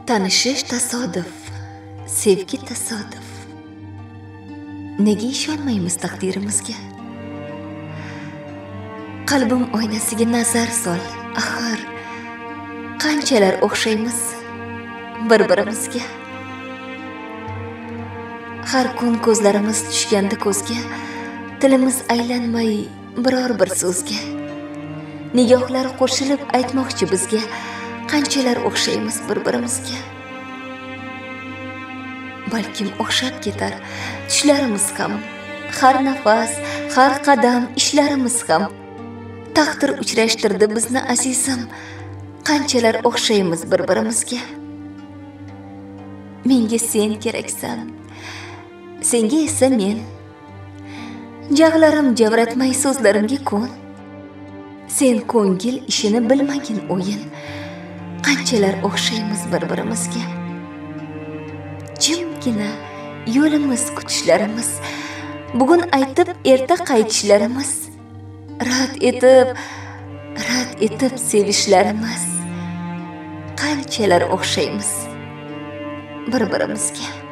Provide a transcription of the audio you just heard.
Tanishish tasodif, sevgi tasodif. Nega ishonmaymiz taqdirimizga? Qalbim oynasiga nazar sol. Axir qanchalar o'xshaymiz bir-birimizga. Har kun ko'zlarimiz tushganda ko'zga, tilimiz aylanmay biror bir so'zga. Nigohlar qo'shilib aytmoqchi bizga, qanchalar o'xshaymiz bir-birimizga. Balkim o'xshab ketar tushlarimiz ham, har nafas, har qadam ishlarimiz ham. Taqdir uchrashtirdi bizni azizim, qanchalar o'xshaymiz bir-birimizga. Menga sen keraksan, senga esa men. Jag'larim javratmay so'zlarimga ko'n. Sen ko'ngil ishini bilmagin o'yin, qanchalar o'xshaymiz bir-birimizga. Jimgina yo'limiz kutishlarimiz, bugun aytib erta qaytishlarimiz, rad etib sevishlarimiz, qanchalar o'xshaymiz bir-birimizga.